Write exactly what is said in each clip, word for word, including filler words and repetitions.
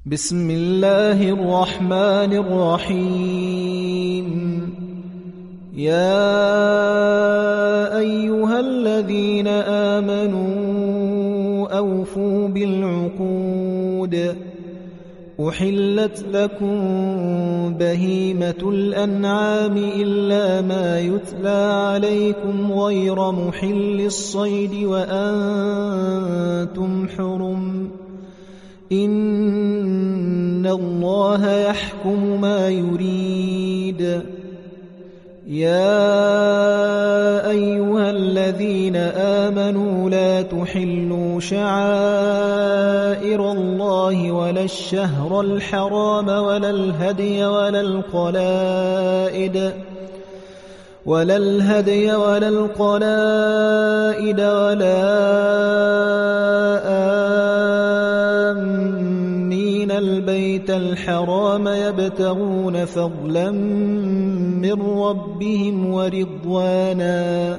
بسم الله الرحمن الرحيم. يا أيها الذين آمنوا أوفوا بالعقود. أحلت لكم بهيمة الأنعام إلا ما يتلى عليكم غير محل الصيد وأنتم حرم. إن الله يحكم ما يريد. يا أيها الذين آمنوا لا تحلوا شعائر الله ولا الشهر الحرام ولا الهدي ولا القلائد ولا الهدي ولا القلائد ولا آمين البيت الحرام يبتغون فضلا من ربهم ورضوانا.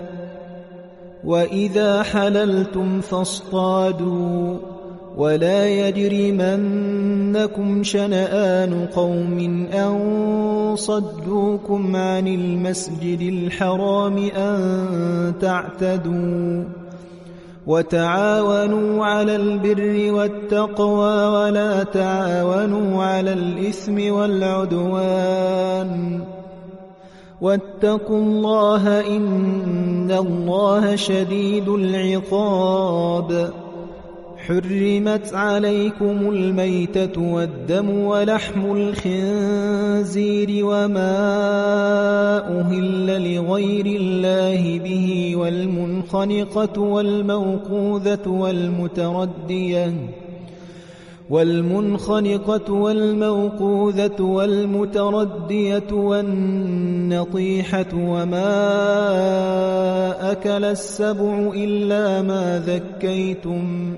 وإذا حللتم فاصطادوا ولا يجرمنكم شنآن قوم أن صدوكم عن المسجد الحرام أن تعتدوا. وتعاونوا على البر والتقوى ولا تعاونوا على الإثم والعدوان. واتقوا الله إن الله شديد العقاب. حرمت عليكم الميتة والدم ولحم الخنزير وما أهل لغير الله به والمنخنقة والموقوذة والمتردية والمنخنقة والموقوذة والمتردية والنطيحة وما أكل السبع إلا ما ذكيتم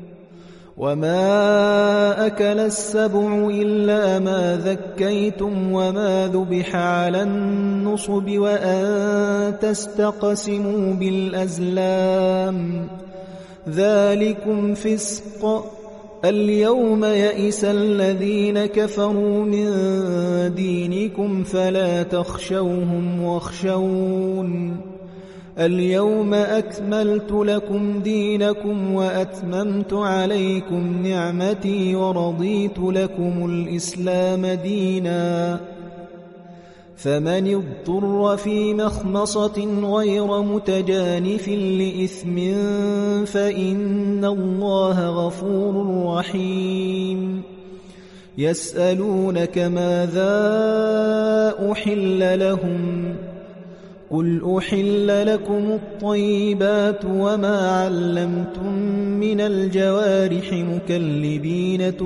وما أكل السبع إلا ما ذكيتم وما ذبح على النصب وأن تستقسموا بالأزلام ذلكم فسق. اليوم يئس الذين كفروا من دينكم فلا تخشوهم واخشون. اليوم أكملت لكم دينكم وأتممت عليكم نعمتي ورضيت لكم الإسلام دينا. فمن اضطر في مخمصة غير متجانف لإثم فإن الله غفور رحيم. يسألونك ماذا أحل لهم قل أحل لكم الطيبات وما علمتم من الجوارح مكلبين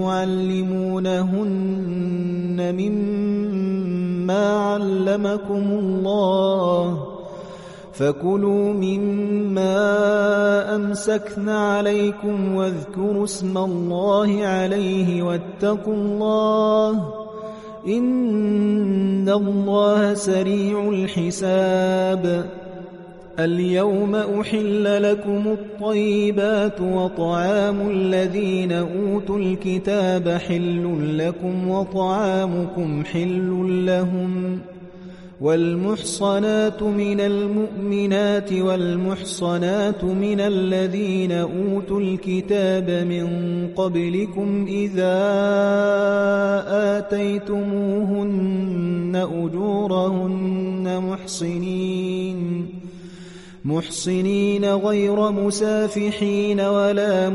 تعلمونهن مما علمكم الله فكلوا مما أمسكن عليكم واذكروا اسم الله عليه واتقوا الله إن الله سريع الحساب. اليوم أحل لكم الطيبات وطعام الذين أوتوا الكتاب حل لكم وطعامكم حل لهم. والمحصنات من المؤمنات والمحصنات من الذين أوتوا الكتاب من قبلكم إذا آتيتموهن أجورهن محصنين محصنين غير مسافحين ولا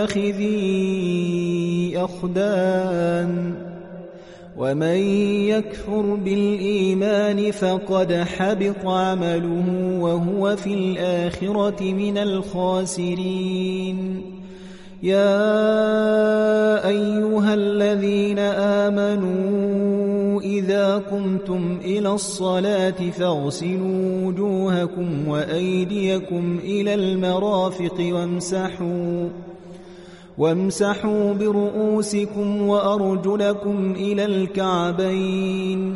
متخذي أخدان. ومن يكفر بالإيمان فقد حبط عمله وهو في الآخرة من الخاسرين. يا أيها الذين آمنوا إذا قمتم إلى الصلاة فاغسلوا وجوهكم وأيديكم إلى المرافق وامسحوا وامسحوا برؤوسكم وأرجلكم إلى الكعبين.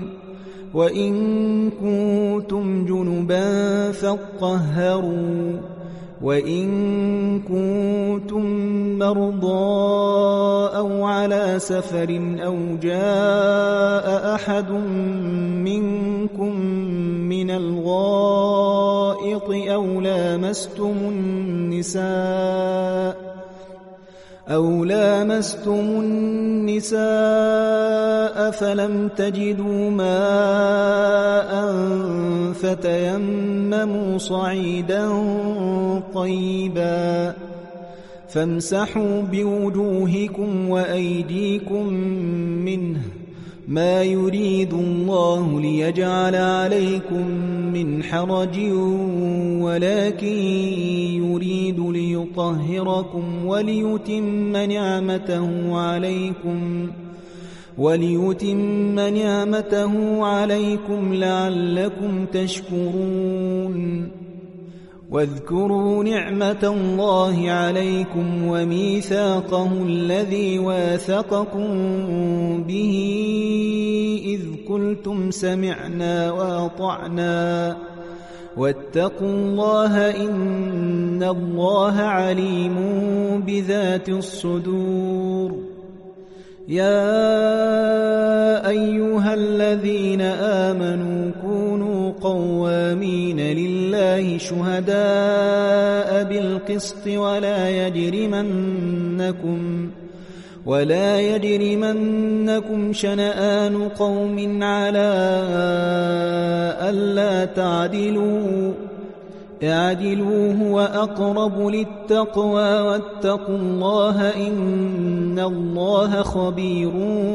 وإن كنتم جنبا فاطهروا وإن كنتم مرضى أو على سفر أو جاء أحد منكم من الغائط أو لامستم النساء أو لامستم النساء فلم تجدوا ماء فتيمموا صعيدا طيبا فامسحوا بوجوهكم وأيديكم منه ما يريد الله ليجعل عليكم من حرج ولكن يريد ليطهركم وليتم نعمته عليكم وليتم نعمته عليكم لعلكم تشكرون واذكروا نعمة الله عليكم وميثاقه الذي واثقكم به إذ قلتم سمعنا وأطعنا واتقوا الله إن الله عليم بذات الصدور يا أيها الذين آمنوا كونوا قوامين لله شهداء بالقسط ولا يجرمنكم ولا يجرمنكم شنآن قوم على ألا تعدلوا اعدلوا هو أقرب للتقوى واتقوا الله إن الله خبير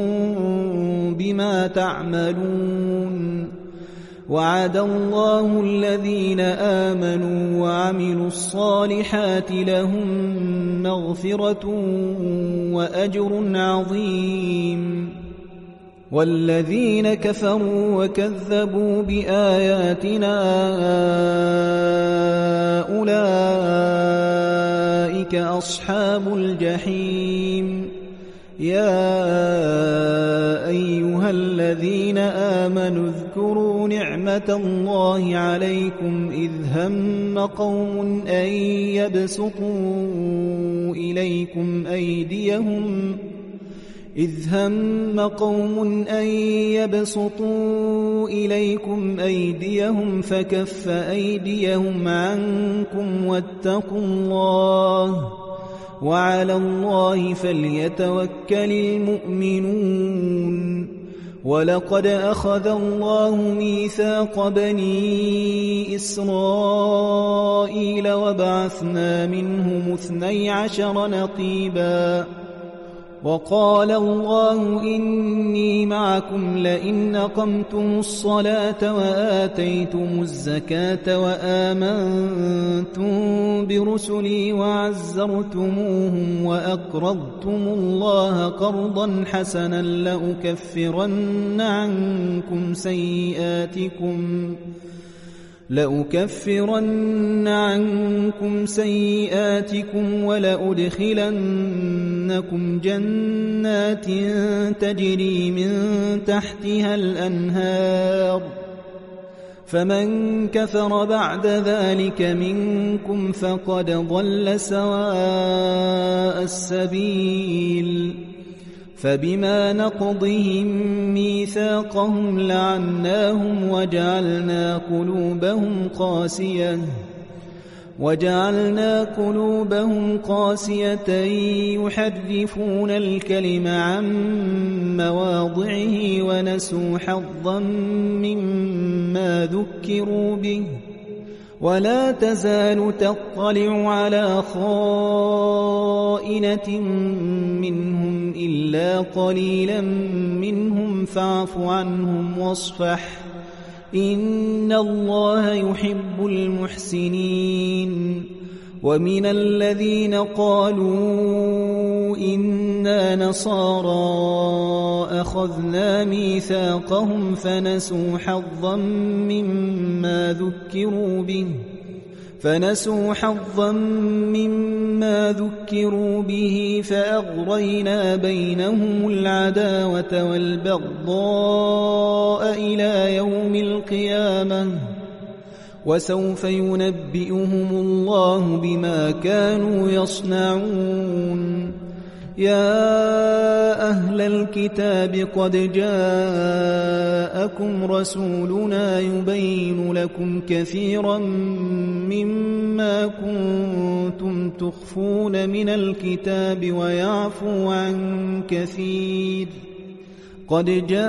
بما تعملون وعد الله الذين آمنوا وعملوا الصالحات لهم مغفرة وأجر عظيم والذين كفروا وكذبوا بآياتنا أولئك أصحاب الجحيم يا أيها الذين آمنوا اذكروا نعمة الله عليكم إذ هم قوم أن يبسطوا إليكم أيديهم إذ هم قوم أن يبسطوا إليكم أيديهم فكف أيديهم عنكم واتقوا الله وعلى الله فليتوكل المؤمنون ولقد أخذ الله ميثاق بني إسرائيل وبعثنا منهم اثني عشر نقيبا وقال الله إني معكم لئن أقمتم الصلاة وآتيتم الزكاة وآمنتم برسلي وعزرتموهم وأقرضتم الله قرضا حسنا لأكفرن عنكم سيئاتكم لأكفرن عنكم سيئاتكم ولأدخلنكم جنات تجري من تحتها الأنهار فمن كفر بعد ذلك منكم فقد ضل سواء السبيل فبما نقضهم ميثاقهم لعناهم وجعلنا قلوبهم قاسية وجعلنا قلوبهم قاسية يحرفون الكلم عن مواضعه ونسوا حظا مما ذكروا به ولا تزال تطلع على خائنة منهم إلا قليلا منهم فاعف عنهم واصفح إن الله يحب المحسنين ومن الذين قالوا إنا نصارى أخذنا ميثاقهم فنسوا حظا مما ذكروا به فنسوا حظا مما ذكروا به فأغرينا بينهم العداوة والبغضاء إلى يوم القيامة وسوف ينبئهم الله بما كانوا يصنعون. يا أهل الكتاب قد جاءكم رسولنا يبين لكم كثيرا مما كنتم تخفون من الكتاب ويعفو عن كثير. قد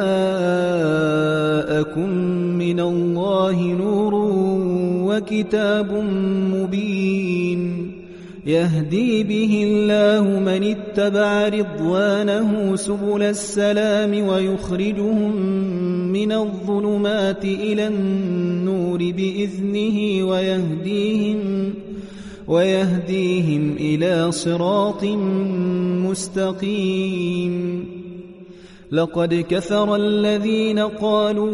جاءكم من الله نور وكتاب مبين يهدي به الله من اتبع رضوانه سبل السلام ويخرجهم من الظلمات إلى النور بإذنه ويهديهم, ويهديهم إلى صراط مستقيم. لقد كفر الذين قالوا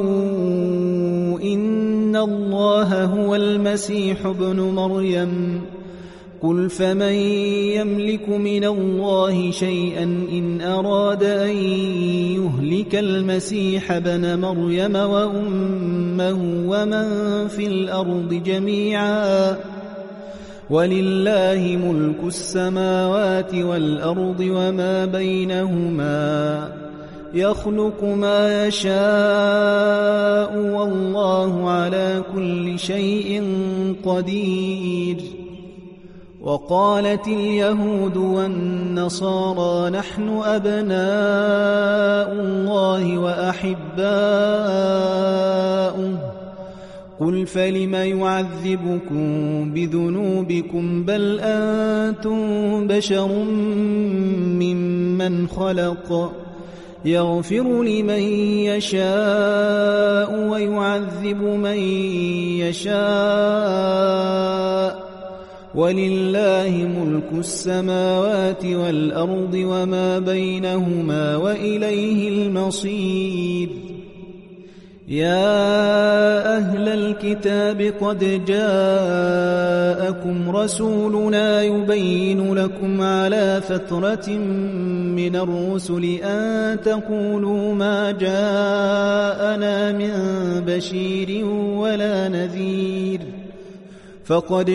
إن الله هو المسيح ابن مريم قل فمن يملك من الله شيئا إن أراد أن يهلك المسيح ابن مريم وأمه ومن في الأرض جميعا ولله ملك السماوات والأرض وما بينهما يخلق ما يشاء والله على كل شيء قدير. وقالت اليهود والنصارى نحن أبناء الله وأحباؤه قل فلم يعذبكم بذنوبكم بل أنتم بشر ممن خلق يغفر لمن يشاء ويعذب من يشاء ولله ملك السماوات والأرض وما بينهما وإليه المصير. يا أهل الكتاب قد جاءكم رسولنا يبين لكم على فترة من الرسل أن تقولوا ما جاءنا من بشير ولا نذير فقد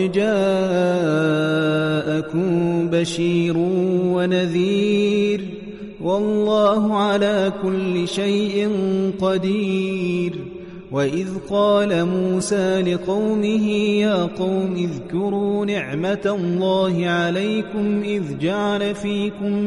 جاءكم بشير ونذير والله على كل شيء قدير. وإذ قال موسى لقومه يا قوم اذكروا نعمة الله عليكم إذ جعل فيكم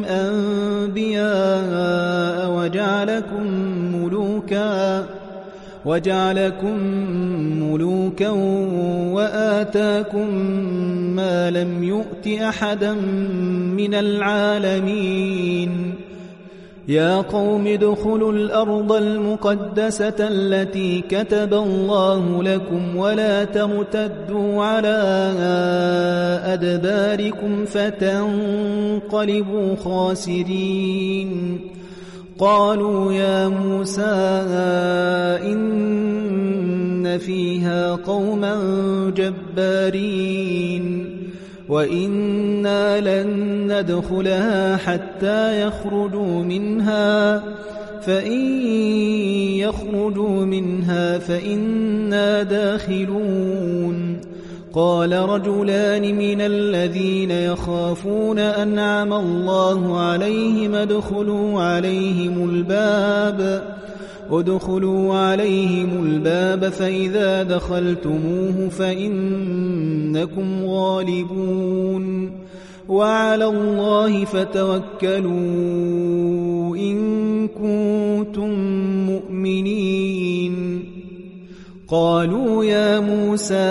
أنبياء وجعلكم ملوكا وجعلكم ملوكا وآتاكم ما لم يؤت أحدا من العالمين. يا قوم ادخلوا الأرض المقدسة التي كتب الله لكم ولا ترتدوا على أدباركم فتنقلبوا خاسرين. قالوا يا موسى إن فيها قوما جبارين وإنا لن ندخلها حتى يخرجوا منها فإن يخرجوا منها فإنا داخلون. قال رجلان من الذين يخافون أنعم الله عليهم ادخلوا عليهم الباب ادخلوا عليهم الباب فإذا دخلتموه فإنكم غالبون وعلى الله فتوكلوا إن كنتم مؤمنين. قالوا يا موسى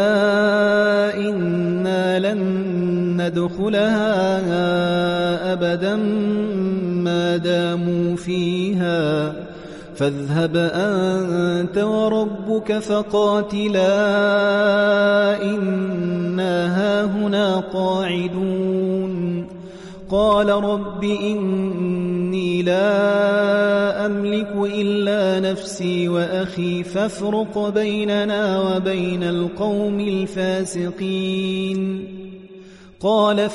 إنا لن ندخلها أبدا ما داموا فيها فاذهب أنت وربك فقاتلا إنا هاهنا قاعدون. قال رب إني لا أملك إلا نفسي وأخي فافرق بيننا وبين القوم الفاسقين. قال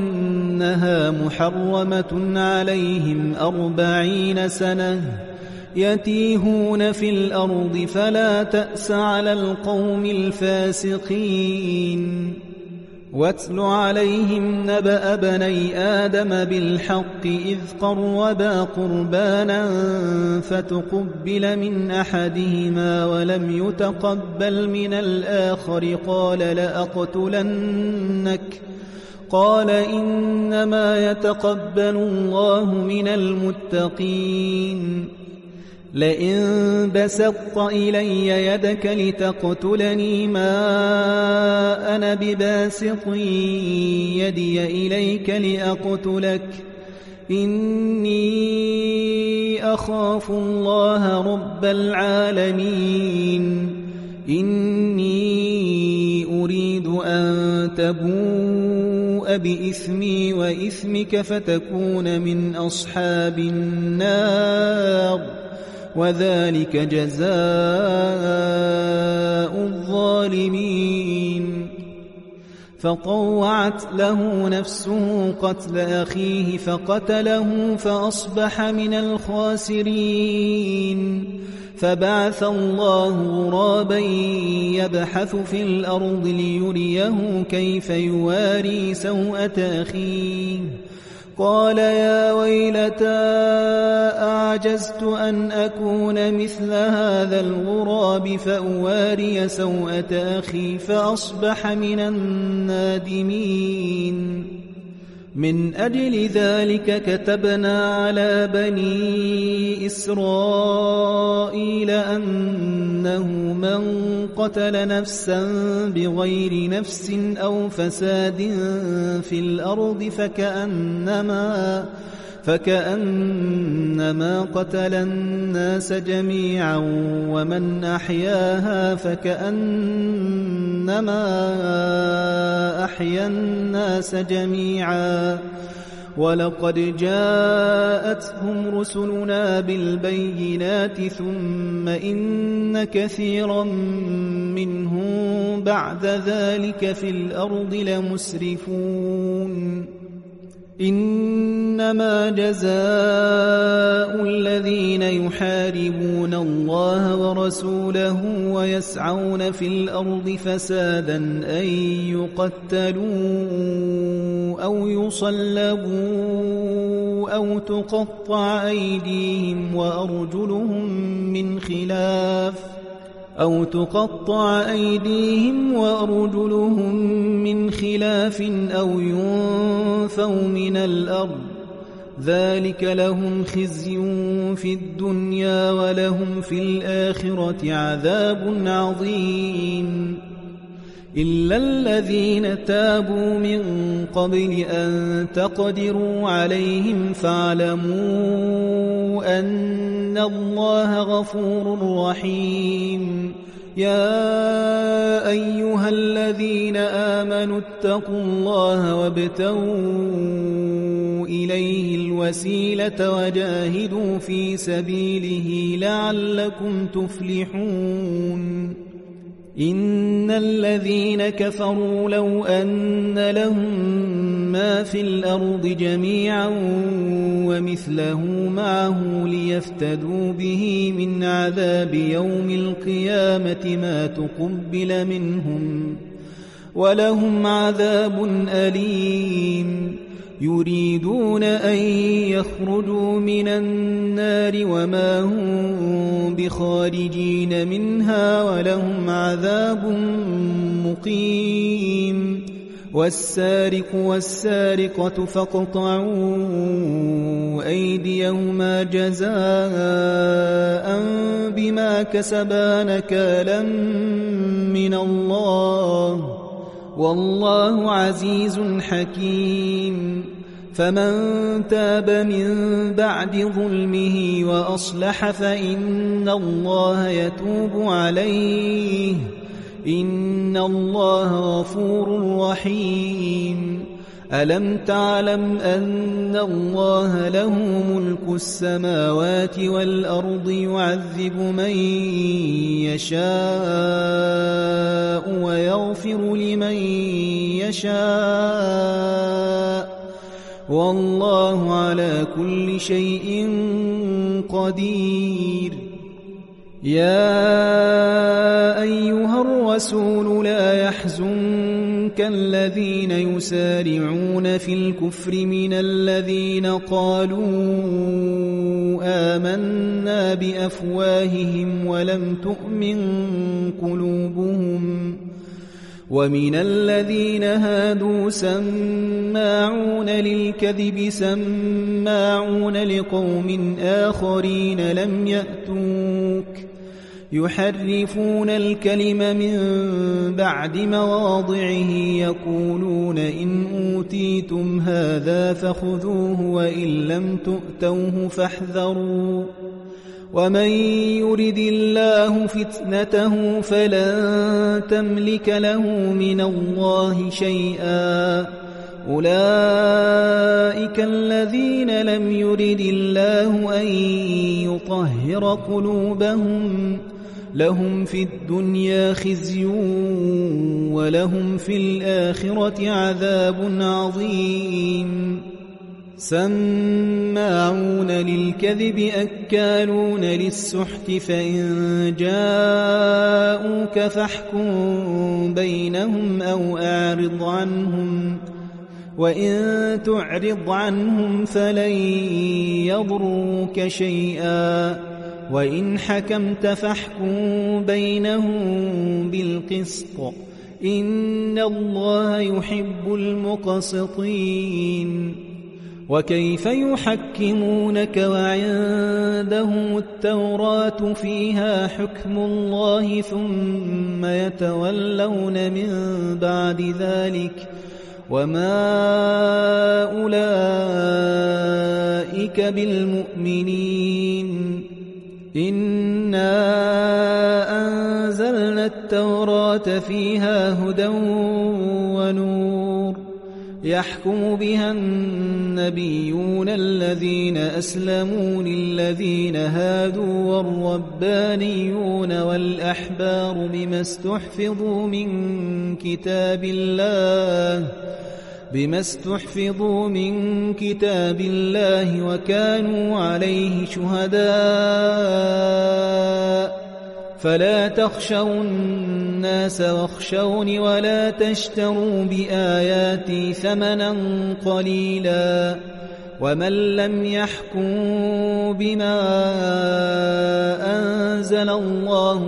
فإنها محرمة عليهم أربعين سنة يتيهون في الأرض فلا تأس على القوم الفاسقين واتل عليهم نبأ بني آدم بالحق إذ قربا قربانا فتقبل من أحدهما ولم يتقبل من الآخر قال لأقتلنك قال إنما يتقبل الله من المتقين لئن بسطت إلي يدك لتقتلني ما أنا بباسط يدي إليك لأقتلك إني أخاف الله رب العالمين إني أريد أن تبوء بإثمي وإثمك فتكون من أصحاب النار وذلك جزاء الظالمين فطوعت له نفسه قتل أخيه فقتله فأصبح من الخاسرين فبعث الله غرابا يبحث في الأرض ليريه كيف يواري سوءة أخيه قال يا ويلتى أعجزت أن أكون مثل هذا الغراب فأواري سوءة أخي فأصبح من النادمين من أجل ذلك كتبنا على بني إسرائيل أنه من قتل نفسا بغير نفس أو فساد في الأرض فكأنما فكأنما قتل الناس جميعا ومن أحياها فكأنما أحيا الناس جميعا ولقد جاءتهم رسلنا بالبينات ثم إن كثيرا منهم بعد ذلك في الأرض لمسرفون إنما جزاء الذين يحاربون الله ورسوله ويسعون في الأرض فسادا أن يقتلوا أو يصلبوا أو تقطع أيديهم وأرجلهم من خلاف أو تقطع أيديهم وأرجلهم من خلاف أو ينفوا من الأرض ذلك لهم خزي في الدنيا ولهم في الآخرة عذاب عظيم إلا الذين تابوا من قبل أن تقدروا عليهم فاعلموا أن الله غفور رحيم يا أيها الذين آمنوا اتقوا الله وابتغوا إليه الوسيلة وجاهدوا في سبيله لعلكم تفلحون إن الذين كفروا لو أن لهم ما في الأرض جميعا ومثله معه ليفتدوا به من عذاب يوم القيامة ما تقبل منهم ولهم عذاب أليم يريدون أن يخرجوا من النار وما هم بخارجين منها ولهم عذاب مقيم والسارق والسارقة فاقطعوا أيديهما جزاء بما كسبا نكالا من الله والله عزيز حكيم فمن تاب من بعد ظلمه وأصلح فإن الله يتوب عليه إن الله غفور رحيم ألم تعلم أن الله له ملك السماوات والأرض يعذب من يشاء ويغفر لمن يشاء والله على كل شيء قدير. يا أيها الرسول لا يحزنك الذين يسارعون في الكفر من الذين قالوا آمنا بأفواههم ولم تؤمن قلوبهم، ومن الذين هادوا سماعون للكذب سماعون لقوم آخرين لم يأتوك يحرفون الكلم من بعد مواضعه يقولون إن أوتيتم هذا فخذوه وإن لم تؤتوه فاحذروا ومن يرد الله فتنته فلن تملك له من الله شيئا. أولئك الذين لم يرد الله أن يطهر قلوبهم لهم في الدنيا خزي ولهم في الآخرة عذاب عظيم. سماعون للكذب أكالون للسحت فإن جاءوك فاحكم بينهم أو أعرض عنهم وإن تعرض عنهم فلن يضروك شيئا وإن حكمت فاحكم بينهم بالقسط إن الله يحب المقسطين. وكيف يحكمونك وعندهم التوراة فيها حكم الله ثم يتولون من بعد ذلك وما أولئك بالمؤمنين. إنا أنزلنا التوراة فيها هدى ونور يحكم بها النبيون الذين أسلموا للذين هادوا والربانيون والأحبار بما استحفظوا من كتاب الله بما استحفظوا من كتاب الله وكانوا عليه شهداء. فلا تخشوا الناس واخشوني ولا تشتروا بآياتي ثمنا قليلا ومن لم يحكم بما أنزل الله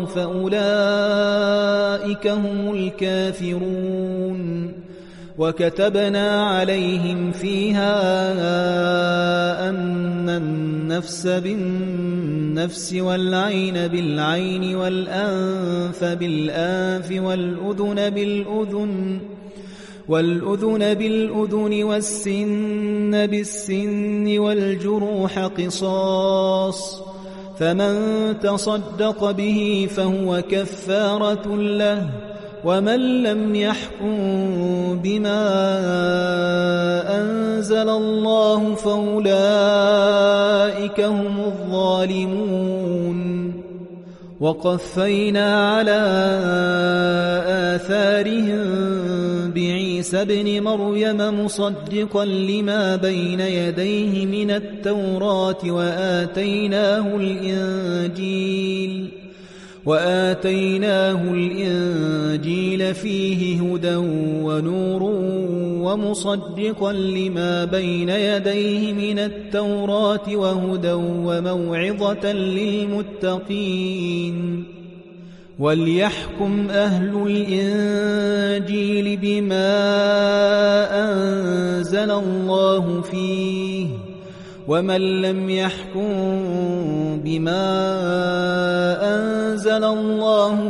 فأولئك هم الكافرون. وكتبنا عليهم فيها أن النفس بالنفس والعين بالعين والأنف بالأنف والأذن بالأذن والأذن بالأذن والسن بالسن والجروح قصاص فمن تصدق به فهو كفارة له ومن لم يحكم بما أنزل الله فأولئك هم الظالمون. وقفينا على آثارهم بعيسى ابن مريم مصدقا لما بين يديه من التوراة وآتيناه الإنجيل وآتيناه الإنجيل فيه هدى ونور ومصدقا لما بين يديه من التوراة وهدى وموعظة للمتقين. وليحكم أهل الإنجيل بما أنزل الله فيه ومن لم يحكم بما أنزل الله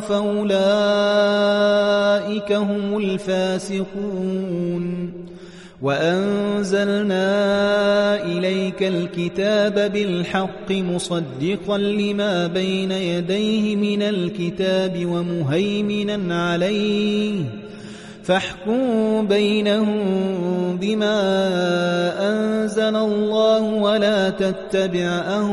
فأولئك هم الفاسقون. وأنزلنا إليك الكتاب بالحق مصدقا لما بين يديه من الكتاب ومهيمنا عليه فاحكم بينهم بما أنزل الله ولا تتبع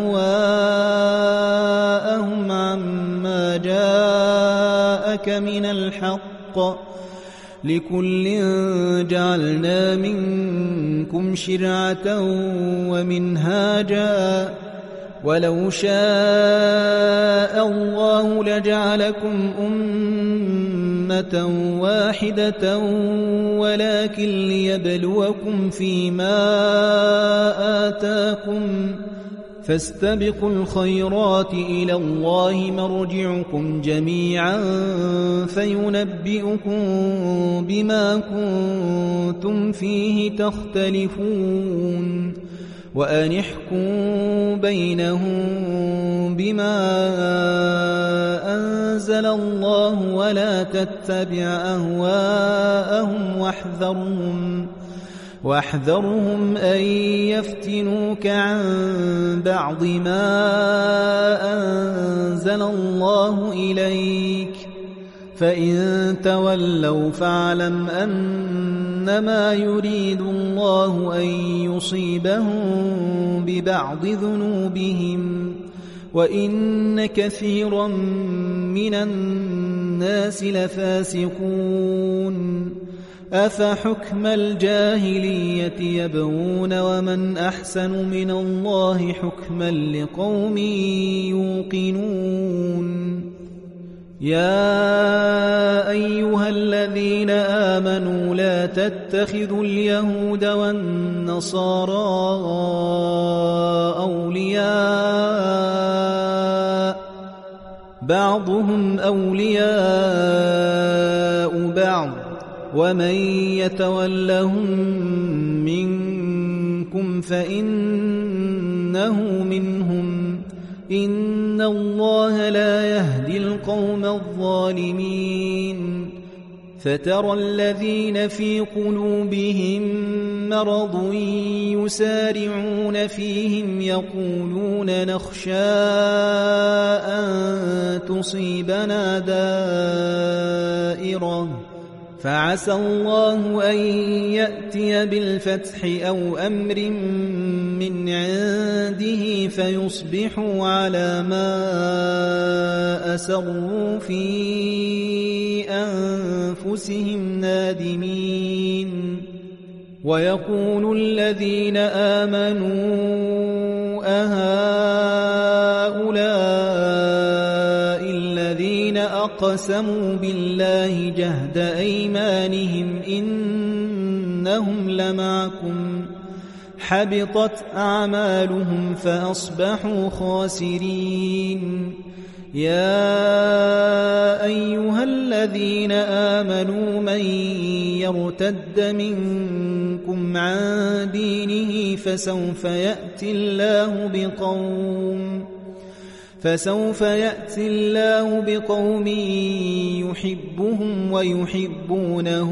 أهواءهم عما جاءك من الحق لكل جعلنا منكم شرعة ومنهاجا ولو شاء الله لجعلكم أمة واحدة ولكن ليبلوكم فيما آتاكم فاستبقوا الخيرات إلى الله مرجعكم جميعا فينبئكم بما كنتم فيه تختلفون وأنحكم بينهم بما أنزل الله ولا تتبع أهواءهم واحذرهم واحذرهم أن يفتنوك عن بعض ما أنزل الله إليك فإن تولوا فاعلم أنما يريد الله أن يصيبهم ببعض ذنوبهم وإن كثيرا من الناس لفاسقون أفحكم الجاهلية يبغون ومن أحسن من الله حكما لقوم يوقنون يا أيها الذين آمنوا لا تتخذوا اليهود والنصارى أولياء بعضهم أولياء بعض ومن يتولهم منكم فإنه منهم إن الله لا يهدي القوم الظالمين فترى الذين في قلوبهم مرض يسارعون فيهم يقولون نخشى أن تصيبنا دائرة فعسى الله أن يأتي بالفتح أو أمر من عنده فيصبحوا على ما أسروا في أنفسهم نادمين ويقول الذين آمنوا أهؤلاء الذين أقسموا بالله جهد أيمانهم إنهم لمعكم حبطت أعمالهم فأصبحوا خاسرين يا أيها الذين آمنوا من يرتد منكم عن دينه فسوف يأتي الله بقوم فسوف يأتي الله بقوم يحبهم ويحبونه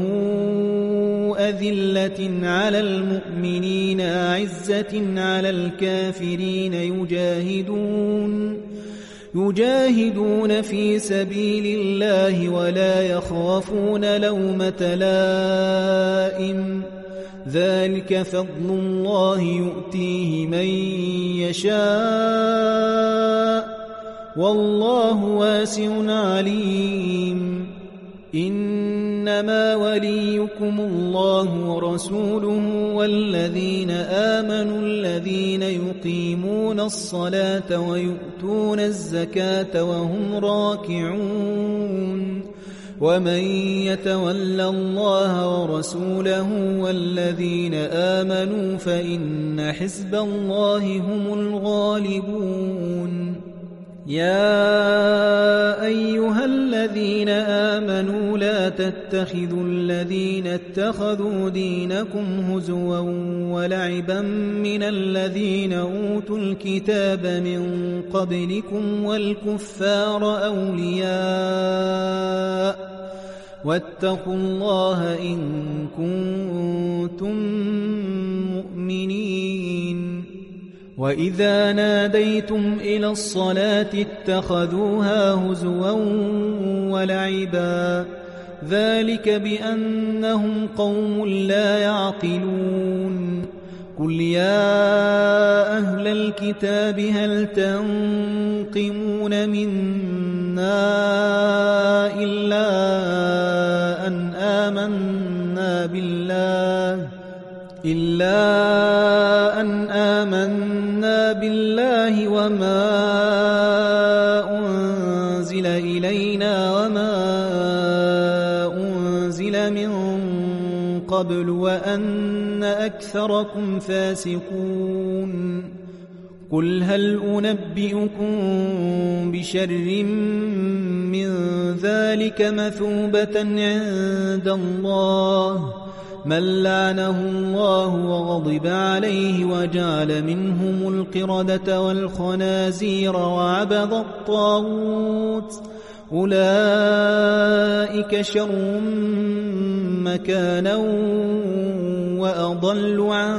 أذلة على المؤمنين أعزة على الكافرين يجاهدون يجاهدون في سبيل الله ولا يخافون لومة لائم ذلك فضل الله يؤتيه من يشاء والله واسع عليم إنما وليكم الله ورسوله والذين آمنوا الذين يقيمون الصلاة ويؤتون الزكاة وهم راكعون ومن يتول الله ورسوله والذين آمنوا فإن حزب الله هم الغالبون يا أيها الذين آمنوا لا تتخذوا الذين اتخذوا دينكم هزوا ولعبا من الذين أوتوا الكتاب من قبلكم والكفار أولياء واتقوا الله إن كنتم مؤمنين وإذا ناديتم إلى الصلاة اتخذوها هزوا ولعبا ذلك بأنهم قوم لا يعقلون قل يا أهل الكتاب هل تنقمون منا إلا أن آمنا بالله إلا أن آمنا بالله وما ما أنزل إلينا وما أنزل من قبل وأن أكثركم فاسقون قل هل أنبئكم بشر من ذلك مثوبة عند الله من لعنه الله وغضب عليه وجعل منهم القردة والخنازير وعبد الطاغوت أولئك شر مكانا وأضل عن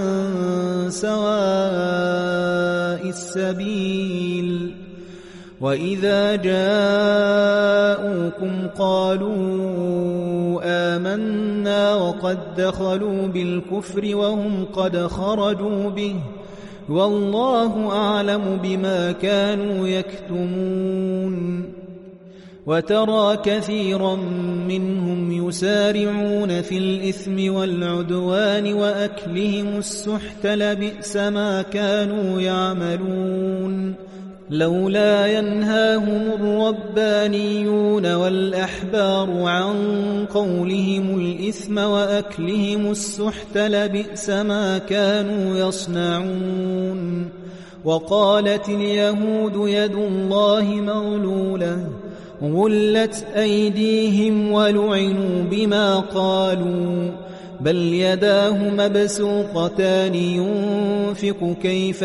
سواء السبيل وإذا جاءوكم قالوا آمنا وقد دخلوا بالكفر وهم قد خرجوا به والله أعلم بما كانوا يكتمون وترى كثيرا منهم يسارعون في الإثم والعدوان وأكلهم السحت لبئس ما كانوا يعملون لولا ينهاهم الربانيون والأحبار عن قولهم الإثم وأكلهم السحت لبئس ما كانوا يصنعون وقالت اليهود يد الله مغلولة غلت أيديهم ولعنوا بما قالوا بل يداه مبسوطتان ينفق كيف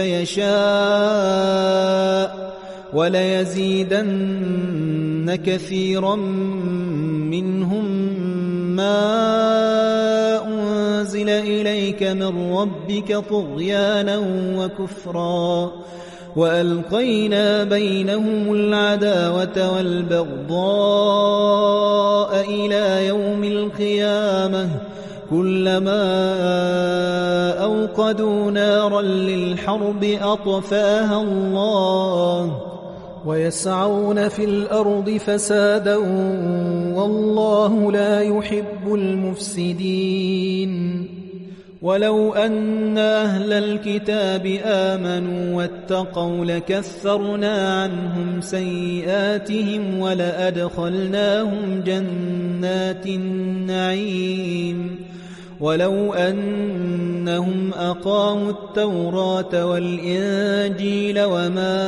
يشاء وليزيدن كثيرا منهم ما أنزل إليك من ربك طغيانا وكفرا وألقينا بينهم العداوة والبغضاء إلى يوم القيامة كلما أوقدوا نارا للحرب أطفاها الله ويسعون في الأرض فسادا والله لا يحب المفسدين ولو أن أهل الكتاب آمنوا واتقوا لكفرنا عنهم سيئاتهم ولأدخلناهم جنات النعيم ولو أنهم أقاموا التوراة والإنجيل وما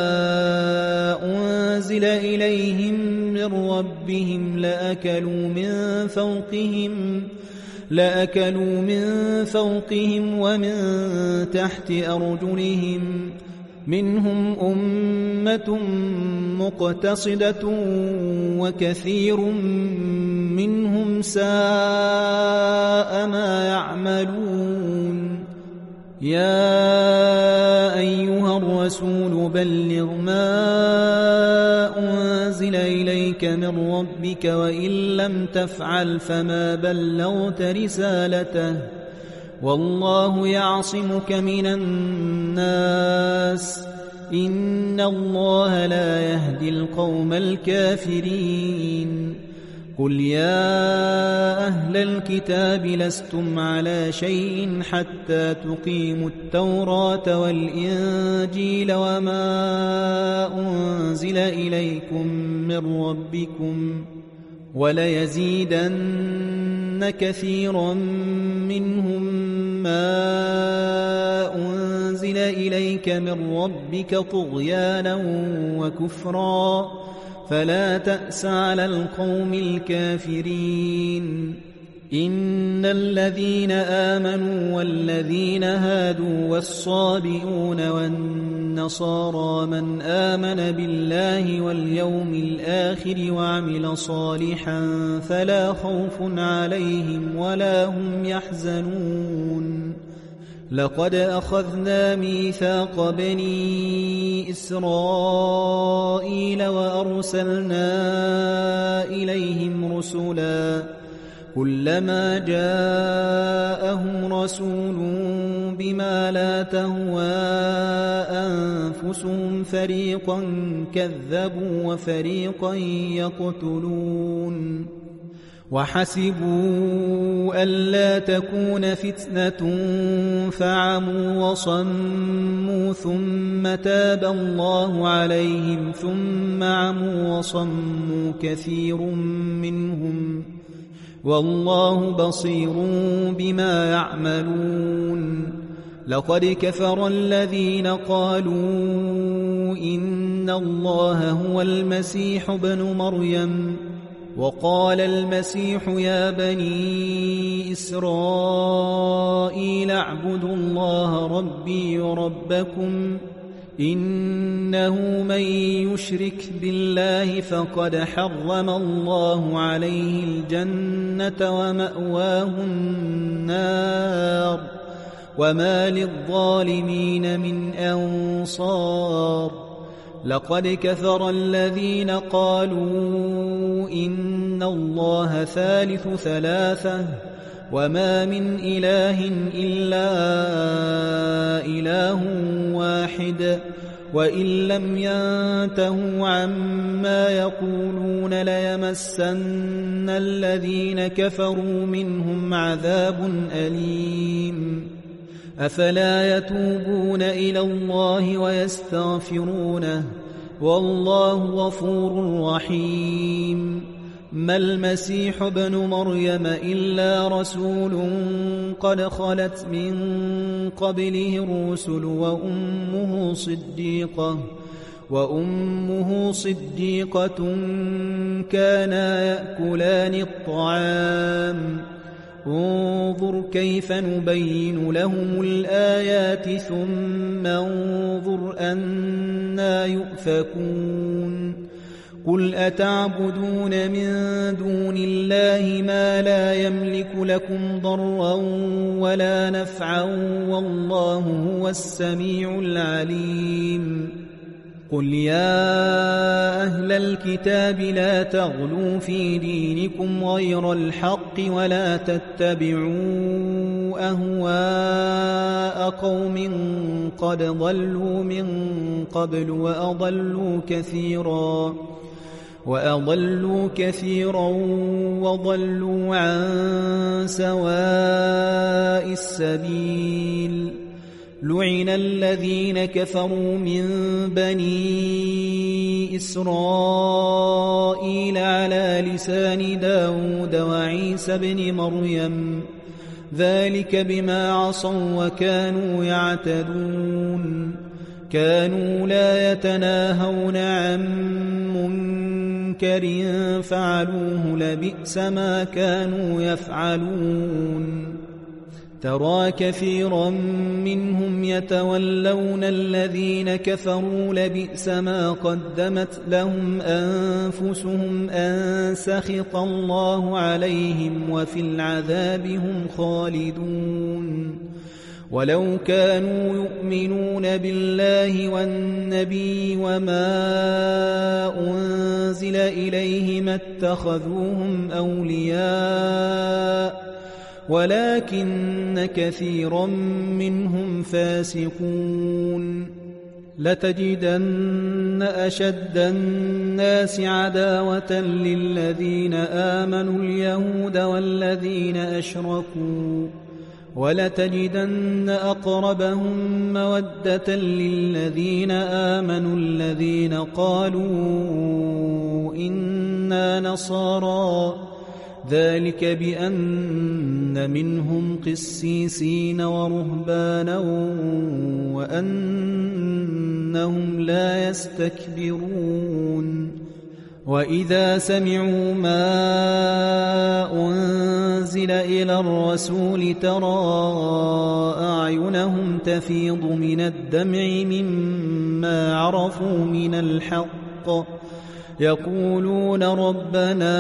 أنزل إليهم من ربهم لأكلوا من فوقهم لأكلوا من فوقهم ومن تحت أرجلهم منهم أمة مقتصدة وكثير منهم ساء ما يعملون يا أيها الرسول بلغ ما أنزل إليك من ربك وإن لم تفعل فما بلغت رسالته والله يعصمك من الناس إن الله لا يهدي القوم الكافرين قل يا أهل الكتاب لستم على شيء حتى تقيموا التوراة والإنجيل وما أنزل إليكم من ربكم وليزيدن كثيرا منهم ما أنزل إليك من ربك طغيانا وكفرا فلا تأس على القوم الكافرين إن الذين آمنوا والذين هادوا والصابئون والنصارى من آمن بالله واليوم الآخر وعمل صالحا فلا خوف عليهم ولا هم يحزنون لقد أخذنا ميثاق بني إسرائيل وأرسلنا إليهم رسلا كلما جاءهم رسول بما لا تهوى أنفسهم فريقا كذبوا وفريقا يقتلون وحسبوا ألا تكون فتنة فعموا وصموا ثم تاب الله عليهم ثم عموا وصموا كثير منهم والله بصير بما يعملون. لقد كفر الذين قالوا إن الله هو المسيح ابن مريم وقال المسيح يا بني إسرائيل اعبدوا الله ربي وربكم إنه من يشرك بالله فقد حرم الله عليه الجنة ومأواه النار وما للظالمين من أنصار. لقد كفر الذين قالوا إن الله ثالث ثلاثة وما من إله إلا إله واحد وإن لم ينتهوا عما يقولون ليمسن الذين كفروا منهم عذاب أليم. أفلا يتوبون إلى الله ويستغفرونه والله غفور رحيم. ما المسيح ابن مريم إلا رسول قد خلت من قبله الرسل وأمه صديقة وأمه صديقة كانا يأكلان الطعام انظر كيف نبين لهم الآيات ثم انظر أنى يؤفكون. قل أتعبدون من دون الله ما لا يملك لكم ضرا ولا نفعا والله هو السميع العليم. قل يا أهل الكتاب لا تغلوا في دينكم غير الحق ولا تتبعوا أهواء قوم قد ضلوا من قبل وأضلوا كثيرا وأضلوا كثيرا وضلوا عن سواء السبيل. لعن الذين كفروا من بني إسرائيل على لسان داود وعيسى بن مريم ذلك بما عصوا وكانوا يعتدون. كانوا لا يتناهون عن منكر فعلوه لبئس ما كانوا يفعلون. ترى كثيرا منهم يتولون الذين كفروا لبئس ما قدمت لهم أنفسهم أن سخط الله عليهم وفي العذاب هم خالدون. ولو كانوا يؤمنون بالله والنبي وما أنزل إليه ما اتخذوهم أولياء ولكن كثيرا منهم فاسقون. لتجدن أشد الناس عداوة للذين آمنوا اليهود والذين أشركوا ولتجدن أقربهم مودة للذين آمنوا الذين قالوا إنا نصارى ذلك بأن منهم قسيسين ورهبانا وأنهم لا يستكبرون. وإذا سمعوا ما أنزل إلى الرسول ترى أعينهم تفيض من الدمع مما عرفوا من الحق يقولون ربنا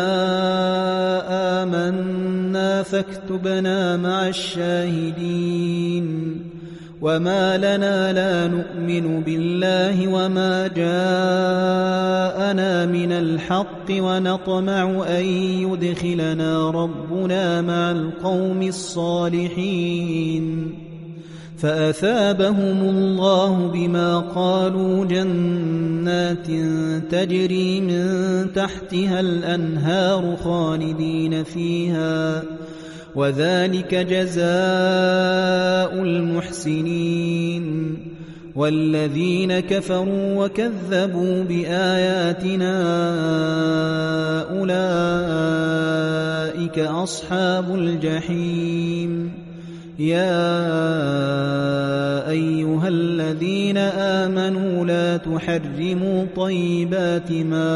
آمنا فاكتبنا مع الشاهدين. وما لنا لا نؤمن بالله وما جاءنا من الحق ونطمع أن يدخلنا ربنا مع القوم الصالحين فأثابهم الله بما قالوا جنات تجري من تحتها الأنهار خالدين فيها وذلك جزاء المحسنين. والذين كفروا وكذبوا بآياتنا أولئك أصحاب الجحيم. يا أيها الذين آمنوا لا تحرموا طيبات ما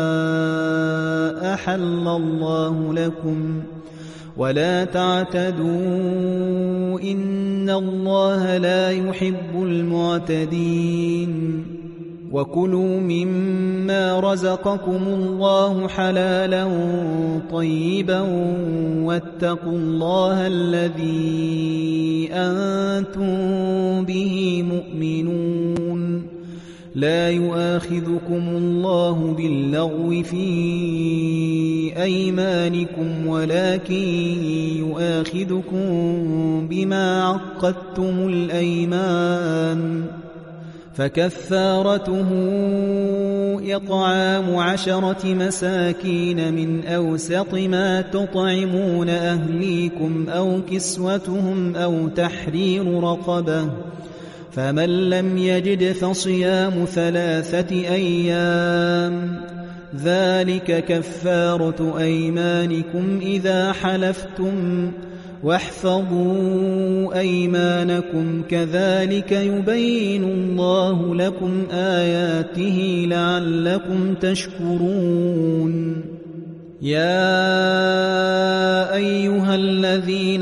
أحل الله لكم ولا تعتدوا إن الله لا يحب المعتدين. وكلوا مما رزقكم الله حلالا طيبا واتقوا الله الذي أنتم به مؤمنون. لا يؤاخذكم الله باللغو في أيمانكم ولكن يؤاخذكم بما عقدتم الأيمان فكفارته إطعام عشرة مساكين من أوسط ما تطعمون أهليكم أو كسوتهم أو تحرير رقبة فمن لم يجد فصيام ثلاثة أيام ذلك كفارة أيمانكم إذا حلفتم واحفظوا أيمانكم كذلك يبين الله لكم آياته لعلكم تشكرون. يا أيها الذين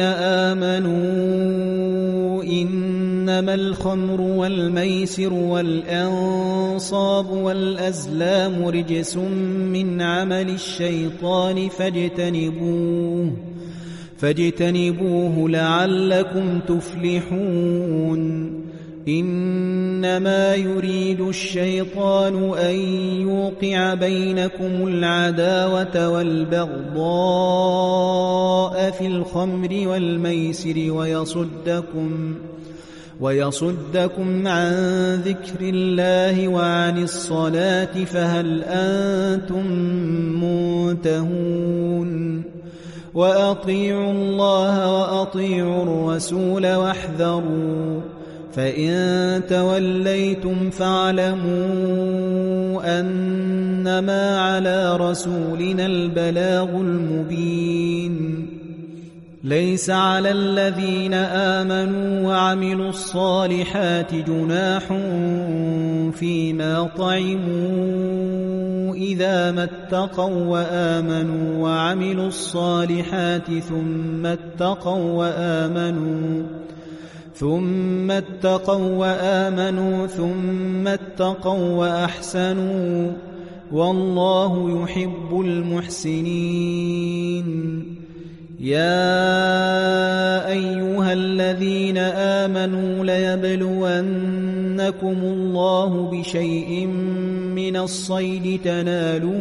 آمنوا إنما الخمر والميسر والأنصاب والأزلام رجس من عمل الشيطان فاجتنبوه فاجتنبوه لعلكم تفلحون. إنما يريد الشيطان أن يوقع بينكم العداوة والبغضاء في الخمر والميسر ويصدكم ويصدكم عن ذكر الله وعن الصلاة فهل أنتم منتهون. وأطيعوا الله وأطيعوا الرسول واحذروا فإن توليتم فاعلموا أنما على رسولنا البلاغ المبين. ليس على الذين آمنوا وعملوا الصالحات جناح فيما طعموا إذا ما اتقوا وآمنوا وعملوا الصالحات ثم اتقوا وآمنوا ثم اتقوا وآمنوا ثم اتقوا وأحسنوا والله يحب المحسنين. يا أيها الذين آمنوا ليبلونكم الله بشيء من الصيد تناله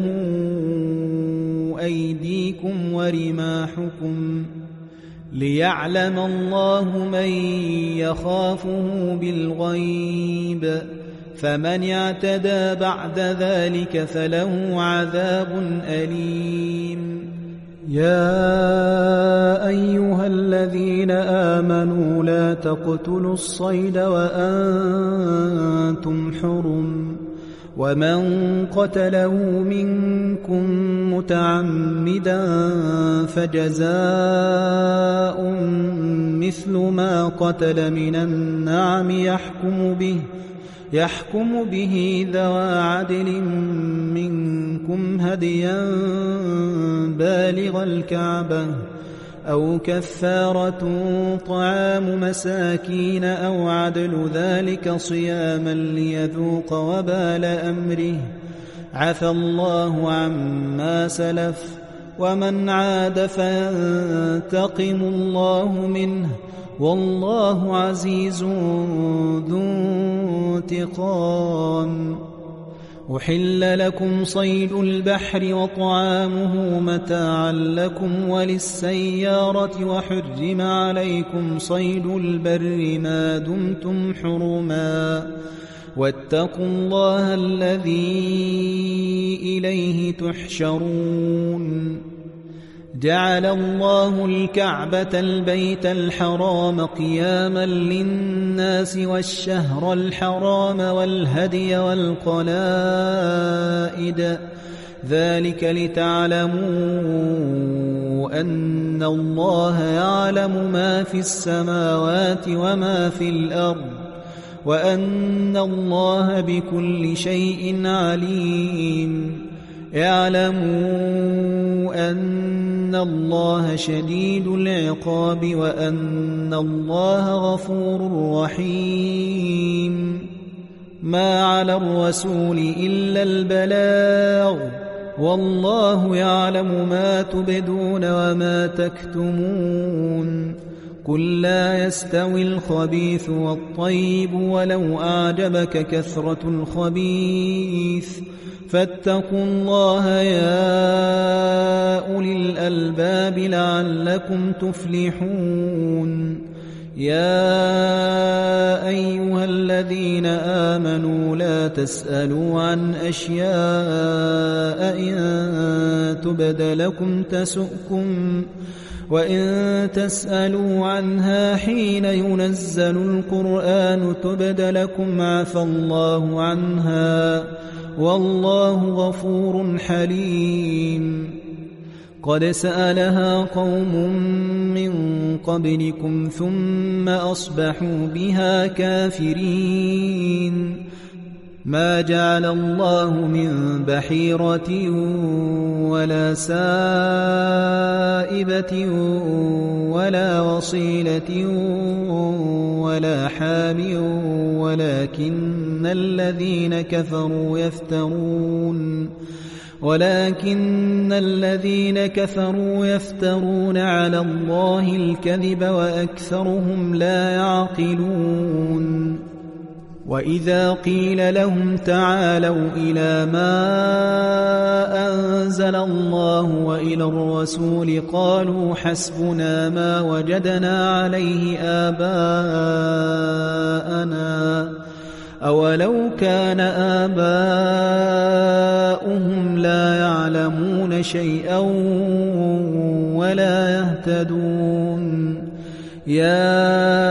أيديكم ورماحكم ليعلم الله من يخافه بالغيب فمن اعتدى بعد ذلك فله عذاب أليم. يا أيها الذين آمنوا لا تقتلوا الصيد وأنتم حرم ومن قتله منكم متعمدا فجزاء مثل ما قتل من النعم يحكم به يحكم به ذوى عدل منكم هديا بالغ الكعبة أو كفارة طعام مساكين أو عدل ذلك صياما ليذوق وبال أمره عفى الله عما سلف ومن عاد فينتقم الله منه والله عزيز ذو انتقام. أحل لكم صيد البحر وطعامه متاعا لكم وللسيارة وحرم عليكم صيد البر ما دمتم حرما واتقوا الله الذي إليه تحشرون جعل الله الكعبة البيت الحرام قياما للناس والشهر الحرام والهدي والقلائد ذلك لتعلموا أن الله يعلم ما في السماوات وما في الأرض وأن الله بكل شيء عليم اعلموا أن الله شديد العقاب وأن الله غفور رحيم ما على الرسول إلا البلاغ والله يعلم ما تبدون وما تكتمون قل لا يستوي الخبيث والطيب ولو أعجبك كثرة الخبيث فاتقوا الله يا أولي الألباب لعلكم تفلحون يا أيها الذين آمنوا لا تسألوا عن أشياء إن تبد لكم تسؤكم وإن تسألوا عنها حين ينزل القرآن تبد لكم عفى الله عنها والله غفور حليم قد سألها قوم من قبلكم ثم أصبحوا بها كافرين ما جعل الله من بحيرة ولا سائبة ولا وصيلة ولا حام ولكن الذين كفروا يفترون ولكن الذين كفروا يفترون على الله الكذب وأكثرهم لا يعقلون وإذا قيل لهم تعالوا إلى ما أنزل الله وإلى الرسول قالوا حسبنا ما وجدنا عليه آباءنا أولو كان آباؤهم لا يعلمون شيئا ولا يهتدون يا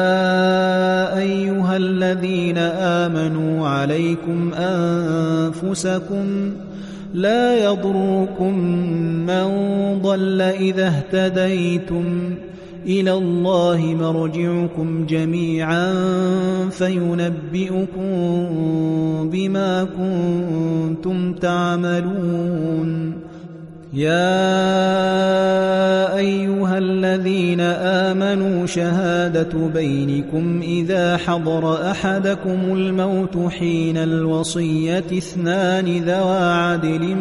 أيها الذين آمنوا عليكم أنفسكم لا يضركم من ضل إذا اهتديتم إلى الله مرجعكم جميعا فينبئكم بما كنتم تعملون يا أيها الذين آمنوا شهادة بينكم إذا حضر أحدكم الموت حين الوصية اثنان ذوى عدل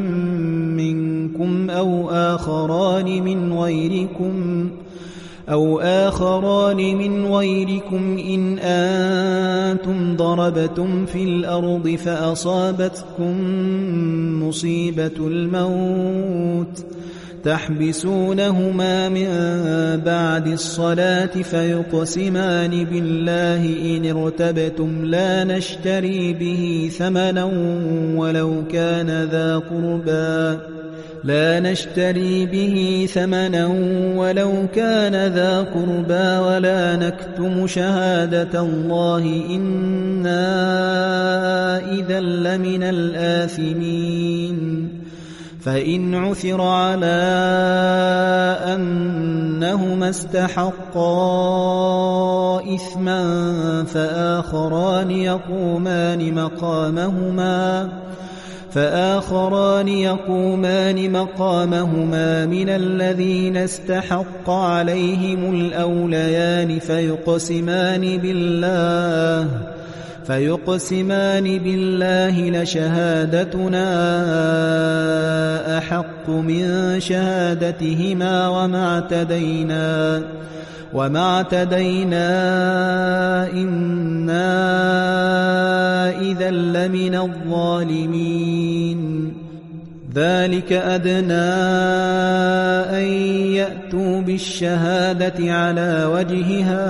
منكم أو آخران من غيركم أو آخران من غيركم إن أنتم ضربتم في الأرض فأصابتكم مصيبة الموت تحبسونهما من بعد الصلاة فيقسمان بالله إن ارتبتم لا نشتري به ثمنا ولو كان ذا قربى لا نشتري به ثمنا ولو كان ذا قربى ولا نكتم شهادة الله إنا إذا لمن الآثمين فإن عثر على أنهما استحقا إثما فآخران يقومان مقامهما فآخران يقومان مقامهما من الذين استحق عليهم الأوليان فيقسمان بالله فيقسمان بالله لشهادتنا أحق من شهادتهما وما اعتدينا وما اعتدينا إنا إذا لمن الظالمين ذلك أدنى أن يأتوا بالشهادة على وجهها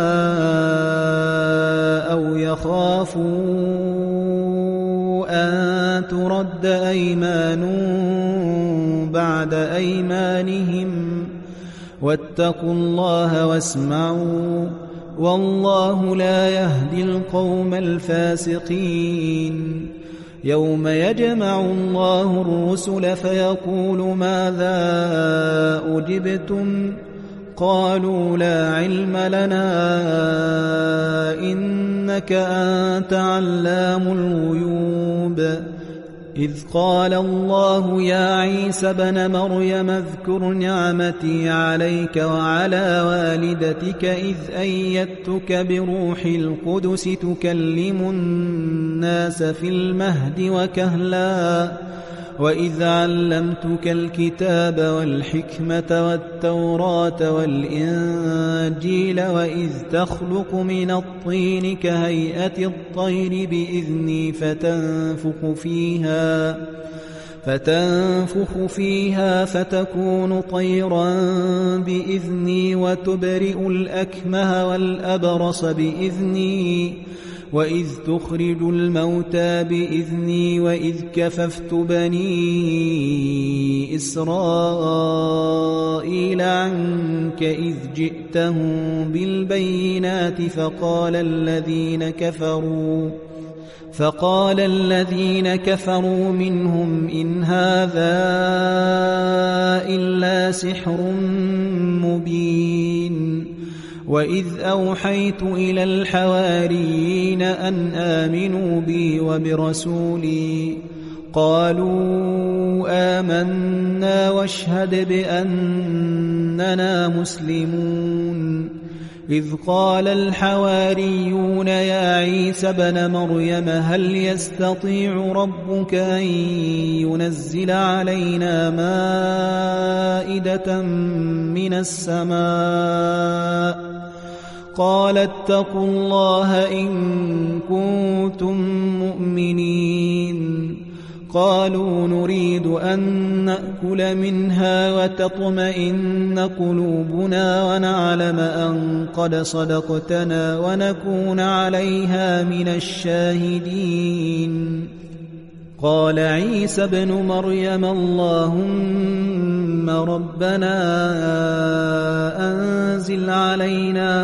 أو يخافوا أن ترد أيمان بعد أيمانهم واتقوا الله واسمعوا والله لا يهدي القوم الفاسقين يوم يجمع الله الرسل فيقول ماذا أجبتم قالوا لا علم لنا إنك أنت علام الغيوب إذ قال الله يا عيسى ابن مريم اذكر نعمتي عليك وعلى والدتك إذ أيدتك بروح القدس تكلم الناس في المهد وكهلا وإذ علمتك الكتاب والحكمة والتوراة والإنجيل وإذ تخلق من الطين كهيئة الطير بإذني فتنفخ فيها فتنفخ فيها فتكون طيرا بإذني وتبرئ الأكمه والأبرص بإذني وإذ تخرج الموتى بإذني وإذ كففت بني إسرائيل عنك إذ جئتهم بالبينات فقال الذين كفروا فقال الذين كفروا منهم إن هذا إلا سحر مبين وإذ أوحيت إلى الحواريين أن آمنوا بي وبرسولي قالوا آمنا واشهد بأننا مسلمون إذ قال الحواريون يا عيسى ابن مريم هل يستطيع ربك أن ينزل علينا مائدة من السماء قال اتقوا الله إن كنتم مؤمنين قالوا نريد أن نأكل منها وتطمئن قلوبنا ونعلم أن قد صدقتنا ونكون عليها من الشاهدين قال عيسى ابن مريم اللهم ربنا أنزل علينا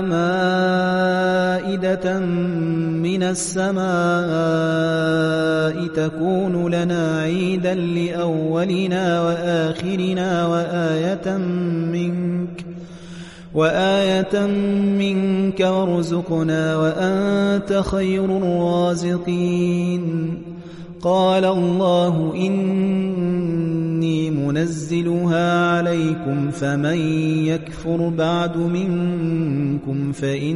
مائدة من السماء تكون لنا عيدا لأولنا وآخرنا وآية منك وآية منك وارزقنا وأنت خير الرازقين قال الله إني منزلها عليكم فمن يكفر بعد منكم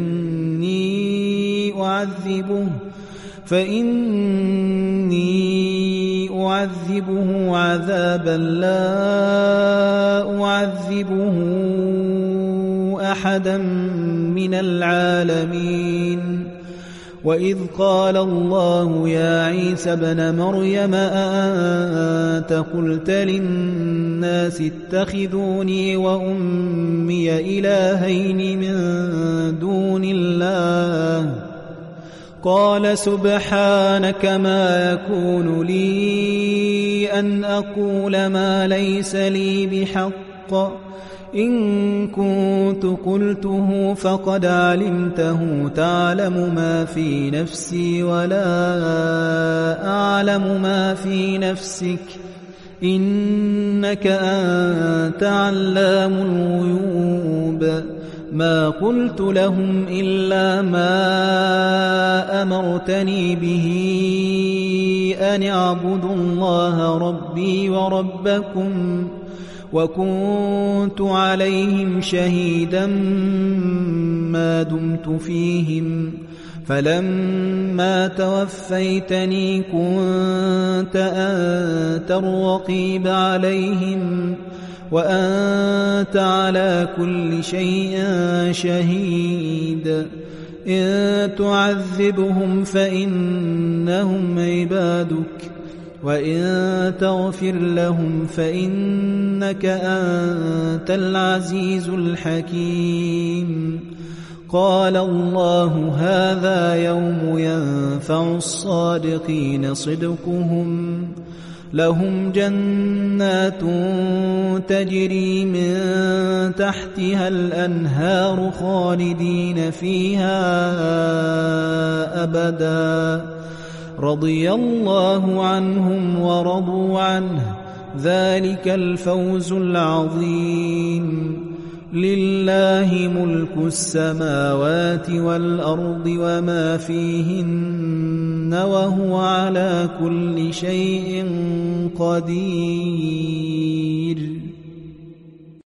فإني أعذبه فإني أعذبه عذابا لا أعذبه أحدا من العالمين وإذ قال الله يا عيسى ابن مريم أأنت قلت للناس اتخذوني وأمي إلهين من دون الله قال سبحانك ما يكون لي أن أقول ما ليس لي بحق إن كنت قلته فقد علمته تعلم ما في نفسي ولا أعلم ما في نفسك إنك أنت علام الغيوب ما قلت لهم إلا ما أمرتني به أن اعبدوا الله ربي وربكم وكنت عليهم شهيدا ما دمت فيهم فلما توفيتني كنت أنت الرقيب عليهم وأنت على كل شيء شهيد إن تعذبهم فإنهم عبادك وإن تغفر لهم فإنك أنت العزيز الحكيم قال الله هذا يوم ينفع الصادقين صدقهم لهم جنات تجري من تحتها الأنهار خالدين فيها أبدا رضي الله عنهم ورضوا عنه ذلك الفوز العظيم لله ملك السماوات والأرض وما فيهن وهو على كل شيء قدير